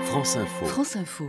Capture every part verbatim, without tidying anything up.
France Info. France Info.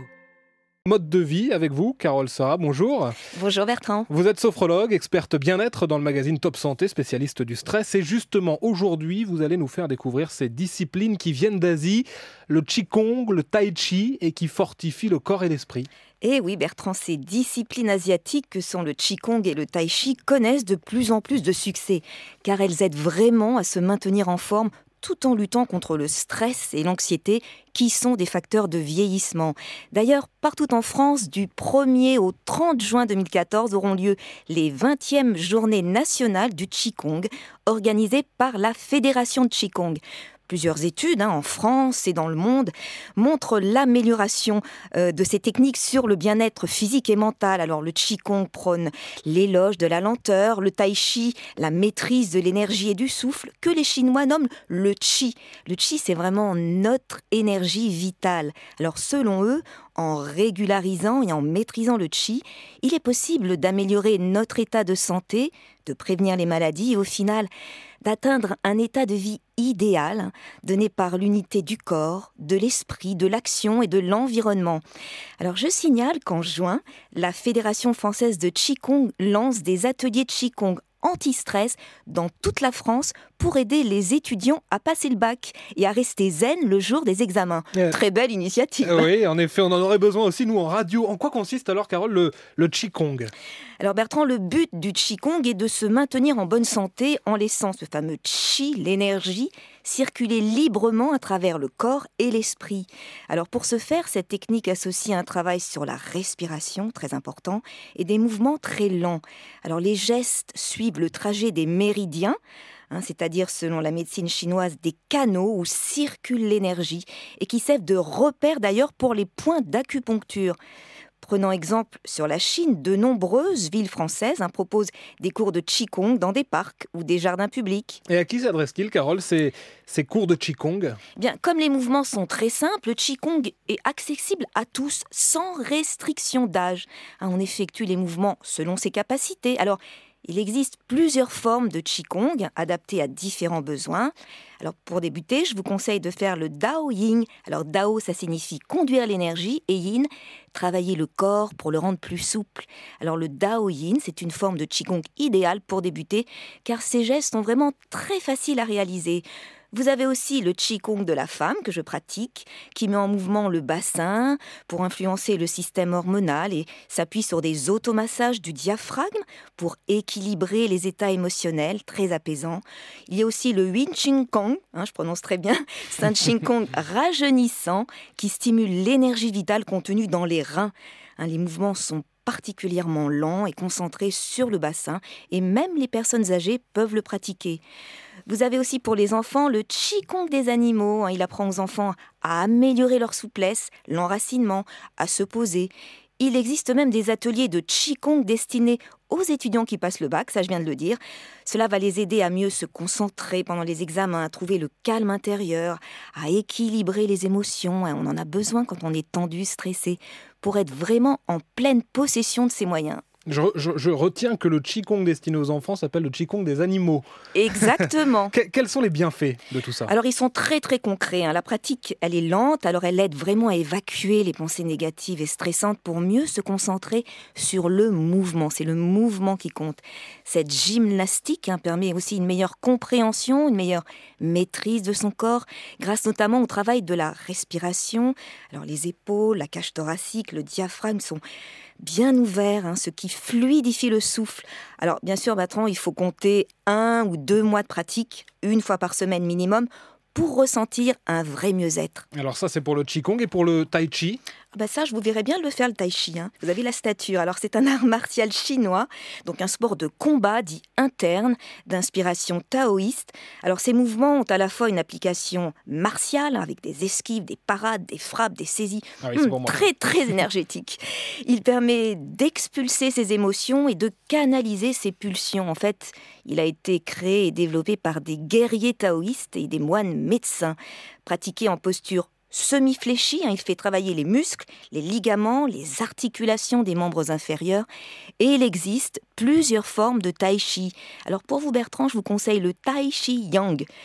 Mode de vie avec vous, Carole Sarah, bonjour. Bonjour Bertrand. Vous êtes sophrologue, experte bien-être dans le magazine Top Santé, spécialiste du stress. Et justement, aujourd'hui, vous allez nous faire découvrir ces disciplines qui viennent d'Asie, le Qigong, le Tai Chi, et qui fortifient le corps et l'esprit. Et oui Bertrand, ces disciplines asiatiques que sont le Qigong et le Tai Chi connaissent de plus en plus de succès, car elles aident vraiment à se maintenir en forme tout en luttant contre le stress et l'anxiété qui sont des facteurs de vieillissement. D'ailleurs, partout en France, du premier au trente juin deux mille quatorze auront lieu les vingtièmes journées nationales du Qigong, organisées par la Fédération de Qigong. Plusieurs études hein, en France et dans le monde montrent l'amélioration euh, de ces techniques sur le bien-être physique et mental. Alors le Qigong prône l'éloge de la lenteur, le Tai Chi, la maîtrise de l'énergie et du souffle, que les Chinois nomment le Qi. Le Qi, c'est vraiment notre énergie vitale. Alors selon eux, en régularisant et en maîtrisant le Qi, il est possible d'améliorer notre état de santé, de prévenir les maladies et au final d'atteindre un état de vie idéal donné par l'unité du corps, de l'esprit, de l'action et de l'environnement. Alors je signale qu'en juin, la Fédération française de Qigong lance des ateliers de Qigong anti-stress dans toute la France pour aider les étudiants à passer le bac et à rester zen le jour des examens. Euh, Très belle initiative. Euh, oui, en effet, on en aurait besoin aussi, nous, en radio. En quoi consiste alors, Carole, le, le Qigong ? Alors Bertrand, le but du Qigong est de se maintenir en bonne santé en laissant ce fameux Qi, l'énergie, circuler librement à travers le corps et l'esprit. Alors pour ce faire, cette technique associe un travail sur la respiration, très important, et des mouvements très lents. Alors les gestes suivent le trajet des méridiens, Hein, c'est-à-dire selon la médecine chinoise des canaux où circule l'énergie et qui servent de repère d'ailleurs pour les points d'acupuncture. Prenant exemple sur la Chine, de nombreuses villes françaises hein, proposent des cours de Qigong dans des parcs ou des jardins publics. Et à qui s'adresse-t-il, Carole, ces, ces cours de Qigong ? Bien, comme les mouvements sont très simples, le Qigong est accessible à tous, sans restriction d'âge. Hein, on effectue les mouvements selon ses capacités. Alors, il existe plusieurs formes de Qigong adaptées à différents besoins. Alors pour débuter, je vous conseille de faire le Dao Yin. Alors Dao, ça signifie conduire l'énergie et Yin, travailler le corps pour le rendre plus souple. Alors le Dao Yin, c'est une forme de Qigong idéale pour débuter car ces gestes sont vraiment très faciles à réaliser. Vous avez aussi le Qigong de la femme que je pratique, qui met en mouvement le bassin pour influencer le système hormonal et s'appuie sur des automassages du diaphragme pour équilibrer les états émotionnels, très apaisants. Il y a aussi le Yin Qigong, hein, je prononce très bien, c'est un Qigong rajeunissant qui stimule l'énergie vitale contenue dans les reins. Hein, les mouvements sont particulièrement lents et concentrés sur le bassin et même les personnes âgées peuvent le pratiquer. Vous avez aussi pour les enfants le Qigong des animaux. Il apprend aux enfants à améliorer leur souplesse, l'enracinement, à se poser. Il existe même des ateliers de Qigong destinés aux étudiants qui passent le bac, ça je viens de le dire. Cela va les aider à mieux se concentrer pendant les examens, à trouver le calme intérieur, à équilibrer les émotions. On en a besoin quand on est tendu, stressé, pour être vraiment en pleine possession de ses moyens. Je, je, je retiens que le Qigong destiné aux enfants s'appelle le Qigong des animaux. Exactement. que, quels sont les bienfaits de tout ça ? Alors ils sont très très concrets. Hein. La pratique, elle est lente, alors elle aide vraiment à évacuer les pensées négatives et stressantes pour mieux se concentrer sur le mouvement. C'est le mouvement qui compte. Cette gymnastique hein, permet aussi une meilleure compréhension, une meilleure maîtrise de son corps, grâce notamment au travail de la respiration. Alors les épaules, la cage thoracique, le diaphragme sont bien ouverts, hein, ce qui fluidifie le souffle. Alors bien sûr, Bertrand, il faut compter un ou deux mois de pratique, une fois par semaine minimum, pour ressentir un vrai mieux-être. Alors ça, c'est pour le Qigong et pour le Tai Chi ? Ah bah ça, je vous verrais bien le faire, le Tai Chi. Hein. Vous avez la stature. Alors, c'est un art martial chinois, donc un sport de combat dit interne, d'inspiration taoïste. Alors, ces mouvements ont à la fois une application martiale, avec des esquives, des parades, des frappes, des saisies, ah oui, hum, très, très énergétique. Il permet d'expulser ses émotions et de canaliser ses pulsions. En fait, il a été créé et développé par des guerriers taoïstes et des moines médecins, pratiqué en posture semi-fléchi, hein, il fait travailler les muscles, les ligaments, les articulations des membres inférieurs. Et il existe plusieurs formes de tai chi. Alors pour vous Bertrand, je vous conseille le tai chi yang.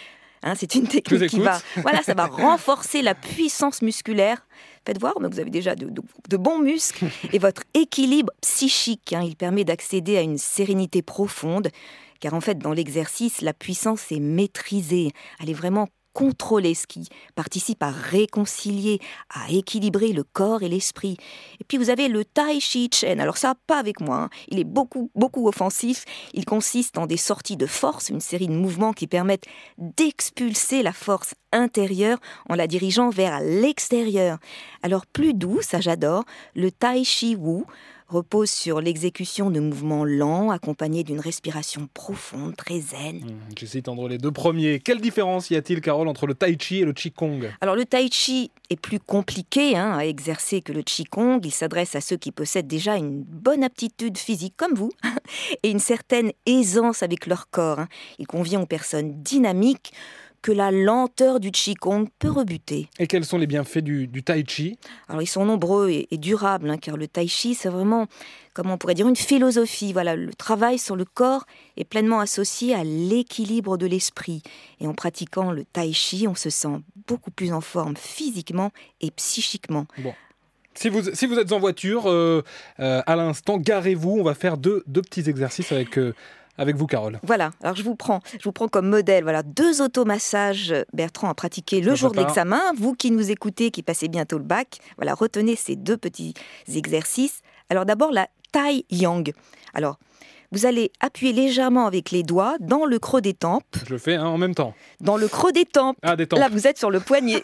Hein, c'est une technique qui va, voilà, ça va renforcer la puissance musculaire. Faites voir, mais vous avez déjà de, de, de bons muscles. Et votre équilibre psychique, hein, il permet d'accéder à une sérénité profonde. Car en fait, dans l'exercice, la puissance est maîtrisée. Elle est vraiment contrôler, ce qui participe à réconcilier, à équilibrer le corps et l'esprit. Et puis vous avez le Tai Chi Chuan. Alors ça, pas avec moi, hein. Il est beaucoup, beaucoup offensif. Il consiste en des sorties de force, une série de mouvements qui permettent d'expulser la force intérieure en la dirigeant vers l'extérieur. Alors plus doux, ça j'adore, le Tai Chi Wu repose sur l'exécution de mouvements lents accompagnés d'une respiration profonde, très zen. Mmh, J'essaie d'entendre les deux premiers. Quelle différence y a-t-il, Carole, entre le Tai Chi et le Qigong ? Alors le Tai Chi est plus compliqué hein, à exercer que le Qigong. Il s'adresse à ceux qui possèdent déjà une bonne aptitude physique comme vous et une certaine aisance avec leur corps. Hein. Il convient aux personnes dynamiques que la lenteur du Qigong peut rebuter. Et quels sont les bienfaits du, du Tai Chi ? Alors ils sont nombreux et, et durables, hein, car le Tai Chi c'est vraiment, comment on pourrait dire, une philosophie. Voilà, le travail sur le corps est pleinement associé à l'équilibre de l'esprit. Et en pratiquant le Tai Chi, on se sent beaucoup plus en forme physiquement et psychiquement. Bon. Si vous, si vous êtes en voiture, euh, euh, à l'instant, garez-vous. On va faire deux, deux petits exercices avec... Euh, Avec vous, Carole. Voilà, alors je vous prends, je vous prends comme modèle voilà, deux automassages, Bertrand, à pratiquer le Ça jour de prépare. l'examen. Vous qui nous écoutez, qui passez bientôt le bac, voilà, retenez ces deux petits exercices. Alors d'abord, la Tai Yang. Alors, vous allez appuyer légèrement avec les doigts dans le creux des tempes. Je le fais hein, en même temps. Dans le creux des tempes. Ah, des tempes. Là, vous êtes sur le poignet.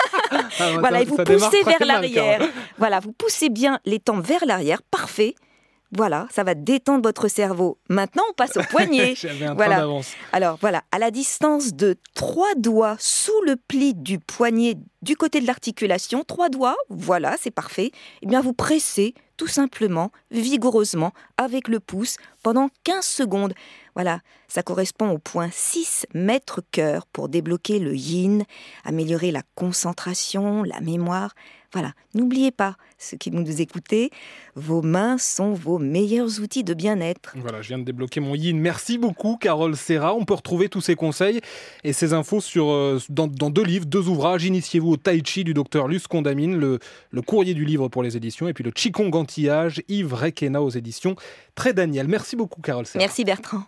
Ah, voilà, ça, et vous ça démarre poussez très vers mal, l'arrière. Carole. Voilà, vous poussez bien les tempes vers l'arrière. Parfait. Voilà, ça va détendre votre cerveau. Maintenant, on passe au poignet. J'avais un Voilà. train d'avance. Alors voilà, à la distance de trois doigts sous le pli du poignet du côté de l'articulation, trois doigts, voilà, c'est parfait. Eh bien, vous pressez tout simplement, vigoureusement, avec le pouce pendant quinze secondes. Voilà, ça correspond au point six mètres cœur pour débloquer le yin, améliorer la concentration, la mémoire. Voilà, n'oubliez pas, ceux qui nous écoutez, vos mains sont vos meilleurs outils de bien-être. Voilà, je viens de débloquer mon yin. Merci beaucoup, Carole Serra. On peut retrouver tous ces conseils et ces infos sur, euh, dans, dans deux livres, deux ouvrages. Initiez-vous au Tai Chi du docteur Luce Condamine, le, le courrier du livre pour les éditions, et puis le Qigong Anti-Âge, Yves Requena aux éditions Très Daniel. Merci beaucoup, Carole Serra. Merci Bertrand.